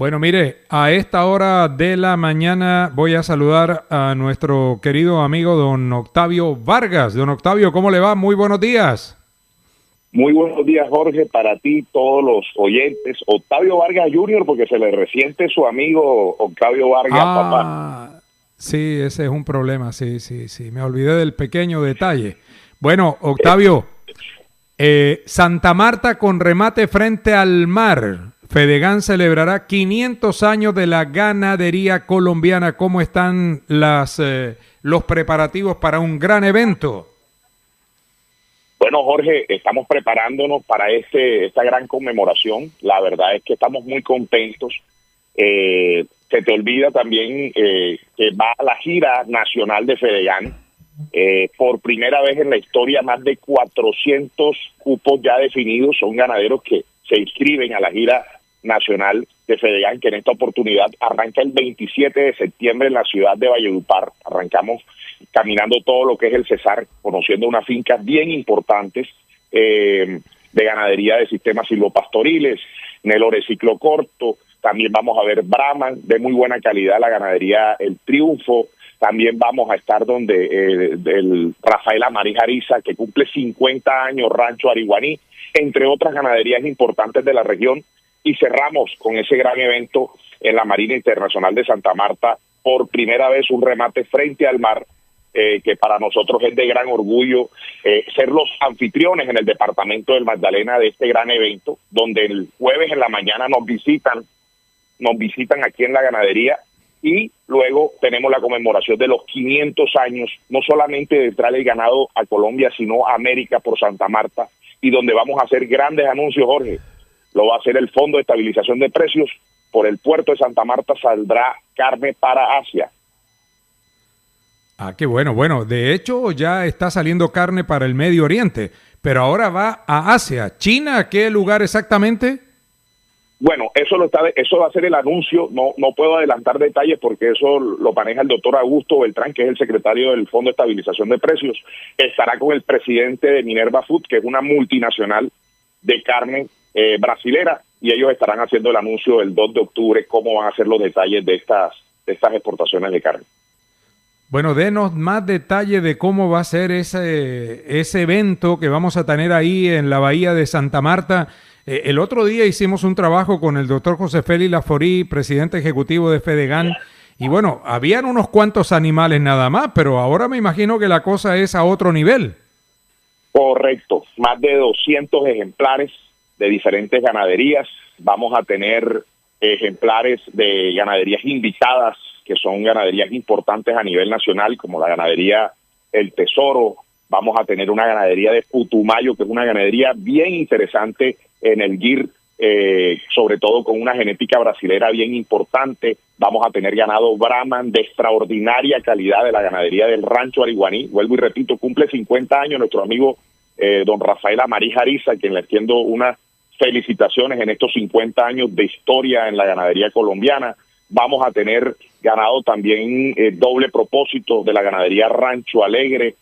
Bueno, mire, a esta hora de la mañana voy a saludar a nuestro querido amigo don Octavio Vargas. Don Octavio, ¿cómo le va? Muy buenos días. Muy buenos días, Jorge, para ti, todos los oyentes. Octavio Vargas Jr., porque se le resiente su amigo Octavio Vargas, papá. Sí, ese es un problema, sí. Me olvidé del pequeño detalle. Bueno, Octavio, Santa Marta con remate frente al mar. Fedegan celebrará 500 años de la ganadería colombiana. ¿Cómo están los preparativos para un gran evento? Bueno, Jorge, estamos preparándonos para esta gran conmemoración. La verdad es que estamos muy contentos. Se te olvida también que va a la gira nacional de Fedegan. Por primera vez en la historia, más de 400 cupos ya definidos. Son ganaderos que se inscriben a la gira nacional de Fedegan, que en esta oportunidad arranca el 27 de septiembre en la ciudad de Valledupar. Arrancamos caminando todo lo que es el Cesar, conociendo unas fincas bien importantes de ganadería de sistemas silvopastoriles, Nelore ciclo corto. También vamos a ver Brahman de muy buena calidad, la ganadería El Triunfo. También vamos a estar donde el Rafael Amarí Jariza, que cumple 50 años, Rancho Ariguaní, entre otras ganaderías importantes de la región. Y cerramos con ese gran evento en la Marina Internacional de Santa Marta, por primera vez un remate frente al mar, que para nosotros es de gran orgullo ser los anfitriones en el departamento del Magdalena de este gran evento, donde el jueves en la mañana nos visitan aquí en la ganadería, y luego tenemos la conmemoración de los 500 años, no solamente de traer el ganado a Colombia, sino a América por Santa Marta, y donde vamos a hacer grandes anuncios, Jorge. Lo va a hacer el Fondo de Estabilización de Precios. Por el puerto de Santa Marta saldrá carne para Asia. Qué bueno. Bueno, de hecho ya está saliendo carne para el Medio Oriente, pero ahora va a Asia. ¿China? ¿A qué lugar exactamente? Bueno, eso va a ser el anuncio. No puedo adelantar detalles porque eso lo maneja el doctor Augusto Beltrán, que es el secretario del Fondo de Estabilización de Precios. Estará con el presidente de Minerva Food, que es una multinacional de carne brasilera, y ellos estarán haciendo el anuncio el 2 de octubre, cómo van a ser los detalles de estas exportaciones de carne. Bueno, denos más detalles de cómo va a ser ese evento que vamos a tener ahí en la bahía de Santa Marta. El otro día hicimos un trabajo con el doctor José Félix Laforí, presidente ejecutivo de Fedegan, y bueno, habían unos cuantos animales nada más, pero ahora me imagino que la cosa es a otro nivel. Correcto, más de 200 ejemplares de diferentes ganaderías. Vamos a tener ejemplares de ganaderías invitadas, que son ganaderías importantes a nivel nacional, como la ganadería El Tesoro. Vamos a tener una ganadería de Putumayo, que es una ganadería bien interesante en el GIR, sobre todo con una genética brasilera bien importante. Vamos a tener ganado Brahman de extraordinaria calidad de la ganadería del Rancho Ariguaní. Vuelvo y repito, cumple 50 años nuestro amigo don Rafael Amarí Jariza, quien le extiendo unas felicitaciones en estos 50 años de historia en la ganadería colombiana. Vamos a tener ganado también doble propósito de la ganadería Rancho Alegre,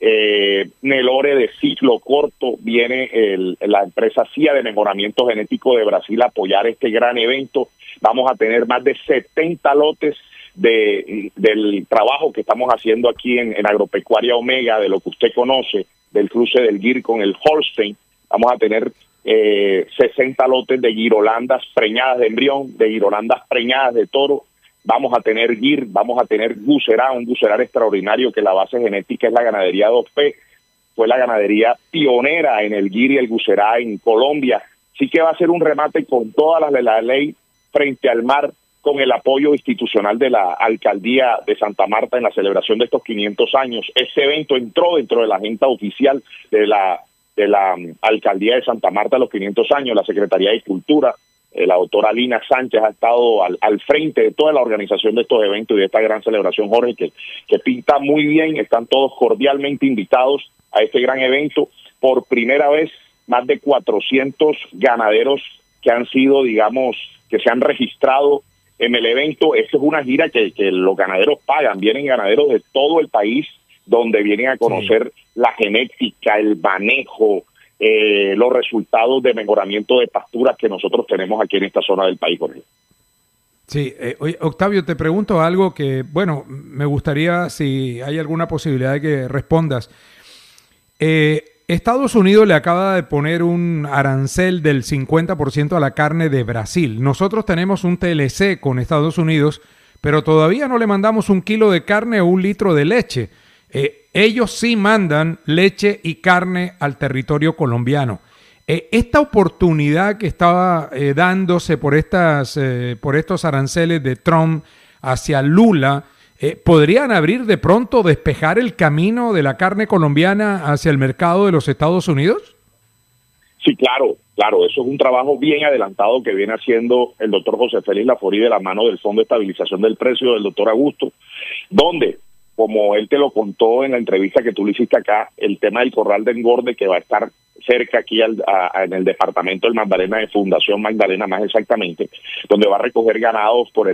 Nelore de ciclo corto. Viene la empresa CIA de mejoramiento genético de Brasil a apoyar este gran evento. Vamos a tener más de 70 lotes del trabajo que estamos haciendo aquí en Agropecuaria Omega, de lo que usted conoce, del cruce del GIR con el Holstein. Vamos a tener 60 lotes de girolandas preñadas de embrión, de girolandas preñadas de toro. Vamos a tener GIR, vamos a tener Gucerá, un Gucerá extraordinario, que la base genética es la ganadería 2P. Fue la ganadería pionera en el GIR y el Gucerá en Colombia. Sí que va a ser un remate con todas las de la ley frente al mar, con el apoyo institucional de la Alcaldía de Santa Marta en la celebración de estos 500 años. Este evento entró dentro de la agenda oficial de la Alcaldía de Santa Marta, los 500 años. La Secretaría de Cultura, la doctora Lina Sánchez, ha estado al frente de toda la organización de estos eventos y de esta gran celebración, Jorge, que pinta muy bien. Están todos cordialmente invitados a este gran evento. Por primera vez, más de 400 ganaderos que han sido, digamos, que se han registrado en el evento. Esto es una gira que los ganaderos pagan. Vienen ganaderos de todo el país, donde vienen a conocer la genética, el manejo, los resultados de mejoramiento de pasturas que nosotros tenemos aquí en esta zona del país, Jorge. Sí, oye, Octavio, te pregunto algo que, bueno, me gustaría si hay alguna posibilidad de que respondas. Estados Unidos le acaba de poner un arancel del 50% a la carne de Brasil. Nosotros tenemos un TLC con Estados Unidos, pero todavía no le mandamos un kilo de carne o un litro de leche. Ellos sí mandan leche y carne al territorio colombiano. Esta oportunidad que estaba dándose por estos aranceles de Trump hacia Lula, ¿podrían abrir de pronto, despejar el camino de la carne colombiana hacia el mercado de los Estados Unidos? Sí, claro, claro, eso es un trabajo bien adelantado que viene haciendo el doctor José Félix Laforí de la mano del Fondo de Estabilización del Precio del doctor Augusto, donde, como él te lo contó en la entrevista que tú le hiciste acá, el tema del corral de engorde que va a estar cerca aquí en el departamento del Magdalena, de Fundación Magdalena más exactamente, donde va a recoger ganados por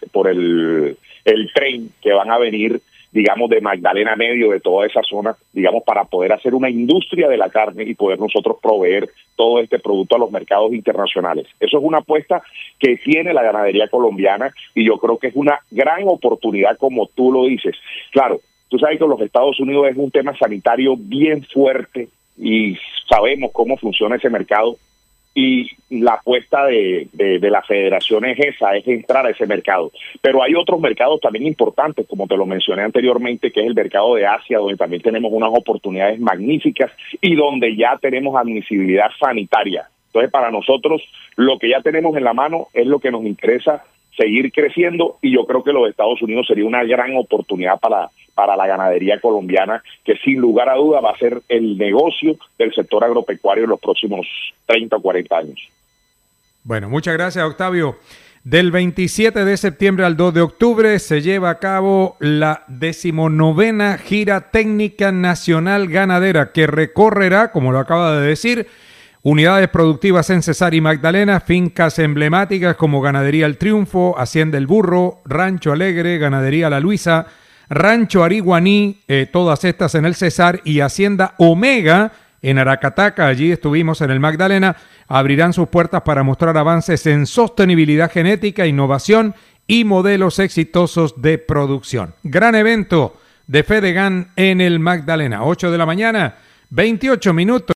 el tren que van a venir, digamos, de Magdalena Medio, de toda esa zona, digamos, para poder hacer una industria de la carne y poder nosotros proveer todo este producto a los mercados internacionales. Eso es una apuesta que tiene la ganadería colombiana y yo creo que es una gran oportunidad, como tú lo dices. Claro, tú sabes que los Estados Unidos es un tema sanitario bien fuerte y sabemos cómo funciona ese mercado, y la apuesta de la federación es esa, es entrar a ese mercado. Pero hay otros mercados también importantes, como te lo mencioné anteriormente, que es el mercado de Asia, donde también tenemos unas oportunidades magníficas y donde ya tenemos admisibilidad sanitaria. Entonces, para nosotros, lo que ya tenemos en la mano es lo que nos interesa seguir creciendo, y yo creo que los Estados Unidos sería una gran oportunidad para la ganadería colombiana, que sin lugar a duda va a ser el negocio del sector agropecuario en los próximos 30 o 40 años. Bueno, muchas gracias, Octavio. Del 27 de septiembre al 2 de octubre se lleva a cabo la 19ª Gira Técnica Nacional Ganadera, que recorrerá, como lo acaba de decir, unidades productivas en Cesar y Magdalena, fincas emblemáticas como Ganadería El Triunfo, Hacienda El Burro, Rancho Alegre, Ganadería La Luisa, Rancho Ariguaní, todas estas en el Cesar, y Hacienda Omega en Aracataca. Allí estuvimos en el Magdalena. Abrirán sus puertas para mostrar avances en sostenibilidad genética, innovación y modelos exitosos de producción. Gran evento de Fedegan en el Magdalena. 8 de la mañana, 28 minutos.